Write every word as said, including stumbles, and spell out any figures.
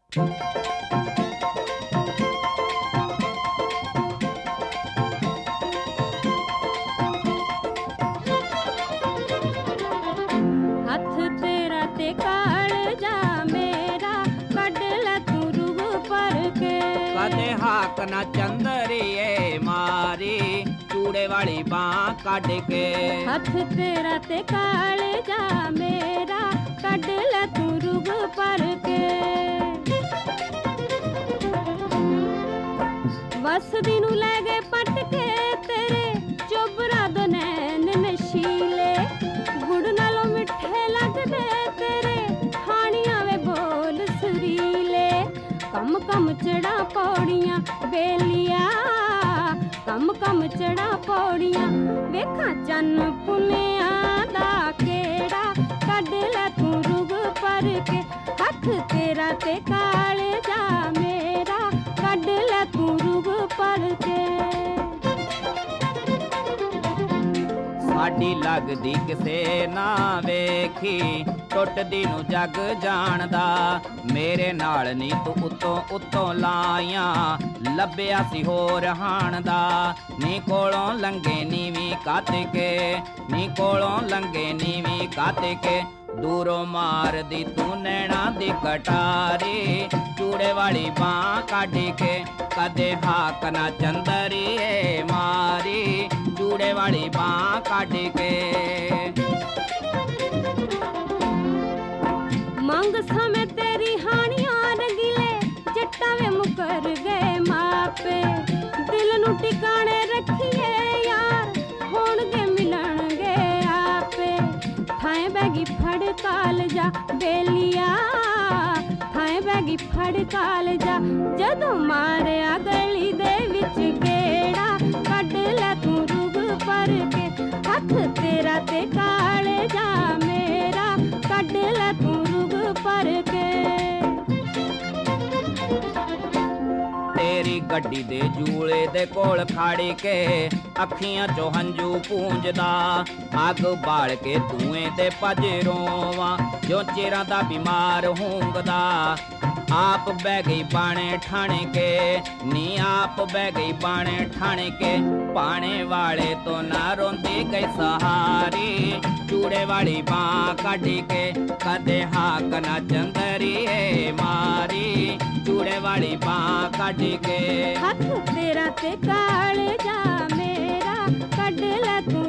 हथ तेरा ते कालजा मेरा कढ ले तू रूह पर के कदे हाक ना चंदरिए मारी चूड़े वाली बाँ काट के हथ तेरा ते कालजा मेरा कढ ले तू रूह पर के बस दिनू ले गए पट के तेरे चोबरा दो नैन नशीले गुड़ नालों मिठे लगदे तेरे खानियां वे बोल सुरीले कम कम चढ़ा पौड़ियां बेलिया कम कम चढ़ा पौड़ियां वेखा चन्न पुनिया दा केड़ा कढ ले तू रूह पर के हथ तेरा ते कालजा मेरा कढ ले तू रूह पर के साडी लगदी किसे ना वेखी टुटदी नू जग जानदा मेरे नाल नी तू उत्तों उत्तों लाइयां लभ्या सी होर हाणदा नी कोलों लंघे नीवी कत के नी कोलों लंघे नीवी कत के दूरों मार दी तू नैना दी कटारी चूड़े वाली बाँ काट के कदे हाक ना चंदरिए मारी चूड़े वाली बाँ काट के मंग समय तेरी हानियां रंगीले जट्टा वे मुकर गए मापे दिल नू टिकाणे रखिए यार होणगे मिलणगे आपे थाए बैगी फड़ कालजा बेलिया थाए बैगी फड़ कालजा जदों मारिया गली दे विच गेड़ा कढ ले तू रूह पर के हथ तेरा ते कालजा मेरा कढ ले तू रूह पर के तेरी गड्डी दे जूले दे कोल खाड़ी के अखियां चो हंजू पूंजदा अग बाल के धुएं दे भज रोवां जो चिरां दा बीमार होंगदा आप बह गई बाणे ठाणे के नी आप बह गई बाणे ठाणे के पाने वाले तो ना रोंदी गई सहारी चूड़े वाली बाँ काटी के कदे हाक ना चंदरिए मारी चूड़े वाली बाँ काटी के हथ तेरा ते कालजा मेरा कढ ले तू